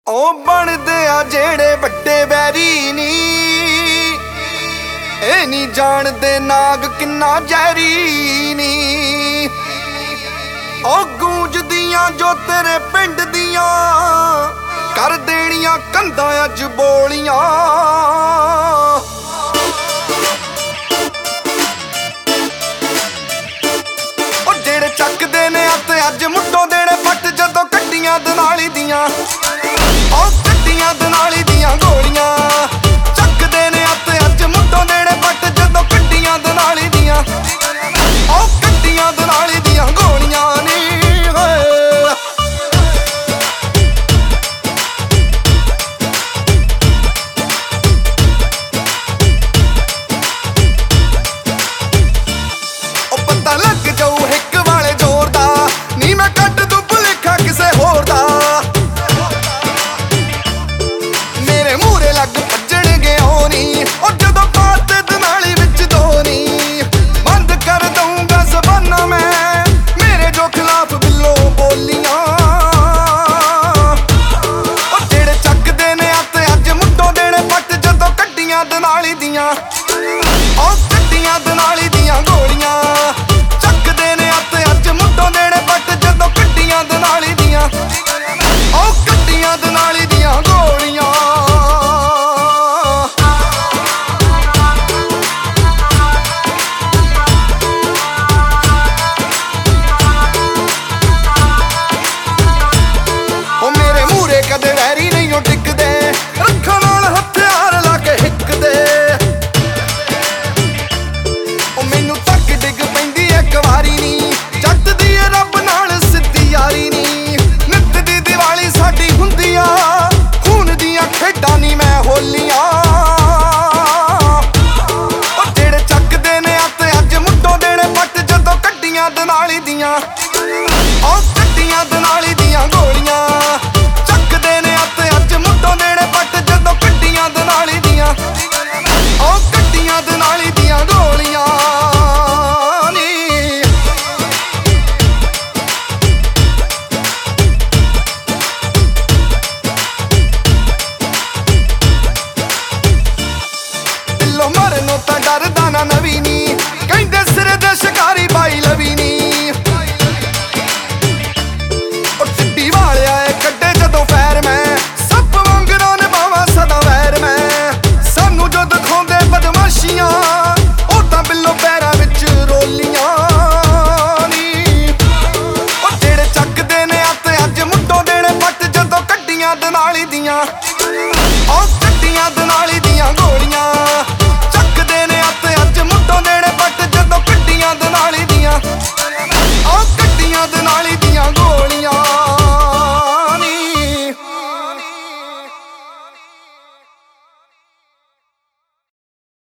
ਉਹ ਬਣਦੇ ਆ ਜਿਹੜੇ ਵੱਡੇ ਵੈਰੀ ਨੀ, ਇਹ ਨਹੀਂ ਜਾਣਦੇ ਨਾਗ ਕਿੰਨਾ ਜ਼ਹਿਰੀ ਨੀ। ਉਹ ਗੂੰਜਦੀਆਂ ਜੋ ਤੇਰੇ ਪਿੰਡ ਦੀਆਂ, ਕਰ ਦੇਣੀਆਂ ਕੰਧਾਂ ਅੱਜ ਬੋਲੀਆਂ। ਉਹ ਜਿਹੜੇ ਚੱਕਦੇ ਨੇ ਅਤੇ ਅੱਜ ਮੁੱਢੋਂ ਦੇਣੇ ਪੱਟ, ਜਦੋਂ ਕੱਢੀਆਂ ਦਨਾਲੀ ਦੀਆਂ, ਉਹ ਕੱਢੀਆਂ ਦਨਾਲੀ ਦੀਆਂ ਗੋਲੀਆਂ। ਚੱਕਦੇ ਨੇ ਅਤੇ ਅੱਜ ਮੁੱਢੋਂ ਦੇਣੇ ਪੱਟ, ਜਦੋਂ ਕੱਢੀਆਂ ਦਨਾਲੀ ਦੀਆਂ, ਉਹ ਕੱਢੀਆਂ ਦਨਾਲੀ ਦੀਆਂ ਗੋਲੀਆਂ ਨੀ। ਉਹ ਪਤਾ ਲੱਗ ਜਾਊ ਹਿੱਕ ਵਾਲੇ ਜ਼ੋਰ ਦਾ, ਨੀ ਮੈਂ ਕੱਢ ਦੂੰ ਭੁਲੇਖਾ ਕਿਸੇ ਹੋਰ ਦਾ। ਮੇਰੇ ਮੂਹਰੇ ਲੱਗ ਭੱਜਣਗੇ ਉਹ ਨੀ, ਉਹ ਜਦੋਂ ਪਾਤੇ ਦਨਾਲੀ ਵਿੱਚ ਦੋ ਨੀ। ਬੰਦ ਕਰ ਦਊਂਗਾ ਜ਼ਬਾਨਾਂ ਮੈਂ, ਮੇਰੇ ਜੋ ਖਿਲਾਫ ਬਿੱਲੋ ਬੋਲੀਆਂ। ਉਹ ਜਿਹੜੇ ਚੱਕਦੇ ਨੇ ਅਤੇ ਅੱਜ ਮੁੱਢੋਂ ਦੇਣੇ ਪੱਟ, ਜਦੋਂ ਕੱਢੀਆਂ ਦਨਾਲੀ ਦੀਆਂ, ਉਹ ਕੱਢੀਆਂ ਦਨਾਲੀ ਦੀਆਂ ਗੋਲੀਆਂ। ਚੱਕਦੇ ਨੇ ਅਤੇ ਅੱਜ ਮੁੱਢੋਂ ਦੇਣੇ ਪੱਟ, ਜਦੋਂ ਕੱਢੀਆਂ ਦਨਾਲੀ ਦੀਆਂ, ਉਹ ਕੱਢੀਆਂ ਦਨਾਲੀ ਦੀਆਂ ਗੋਲੀਆਂ। ਉਹ ਮੇਰੇ ਮੂਹਰੇ ਕਦੇ ਵੈਰੀ ਨਹੀਂ ਉਹ ਟਿਕਦੇ, ਰੱਖਾਂ ਨਾਲ ਹਥਿਆਰ ਲਾ ਕੇ ਹਿੱਕਦੇ। ਉਹ ਮੈਨੂੰ ਤੱਕ ਡਿੱਗ ਪੈਂਦੀ ਇੱਕ ਵਾਰੀ ਨੀ, ਜੱਟ ਦੀ ਏ ਰੱਬ ਨਾਲ ਸਿੱਧੀ ਯਾਰੀ ਨੀ। ਨਿੱਤ ਦੀ ਦੀਵਾਲੀ ਸਾਡੀ ਹੁੰਦੀ ਆ, ਖੂਨ ਦੀਆਂ ਖੇਡਾਂ ਨੀ ਮੈਂ ਹੋਲੀਆਂ। ਉਹ ਜਿਹੜੇ ਚੱਕਦੇ ਨੇ ਅਤੇ ਅੱਜ ਮੁੱਢੋਂ ਦੇਣੇ ਪੱਟ, ਜਦੋਂ ਕੱਢੀਆਂ ਦਨਾਲੀ ਦੀਆਂ, ਉਹ ਕੱਢੀਆਂ ਦਨਾਲੀ ਦੀਆਂ ਗੋਲੀਆਂ। ਚੱਕਦੇ ਨੇ ਅਤੇ ਅੱਜ ਮੁੱਢੋਂ ਦੇਣੇ ਪੱਟ, ਜਦੋਂ ਕੱਢੀਆਂ ਦਨਾਲੀ ਦੀਆਂ, ਉਹ ਕੱਢੀਆਂ ਦਨਾਲੀ ਦੀਆਂ ਗੋਲੀਆਂ ਨੀ। ਦਿਲੋਂ ਮਰਨੋਂ ਤਾਂ ਡਰਦਾ ਨਾ ਨਵੀਂ ਨੀ, ਕਹਿੰਦੇ ਸਿਰੇ ਦੇ ਸ਼ਿਕਾਰੀ ਬਾਈ ਲਵੀ ਨੀ। ਉਹ ਟਿੱਡੀ ਵਾਲਿਆ ਏ ਕੱਢੇ ਜਦੋਂ ਫੈਰ ਮੈਂ, ਸੱਪ ਵਾਂਗਰਾਂ ਨਿਭਾਵਾਂ ਸਦਾ ਵੈਰ ਮੈਂ। ਸਾਨੂੰ ਜੋ ਦਿਖਾਉਂਦੇ ਬਦਮਾਸ਼ੀਆਂ, ਉਹ ਤਾਂ ਬਿੱਲੋ ਪੈਰਾਂ ਵਿੱਚ ਰੋਲੀਆਂ ਨੀ। ਉਹ ਜਿਹੜੇ ਚੱਕਦੇ ਨੇ ਅਤੇ ਅੱਜ ਮੁੱਢੋਂ ਦੇਣੇ ਪੱਟ, ਜਦੋਂ ਕੱਢੀਆਂ ਦਨਾਲੀ ਦੀਆਂ, ਉਹ ਕੱਢੀਆਂ ਦਨਾਲੀ ਦੀਆਂ ਗੋਲੀਆਂ।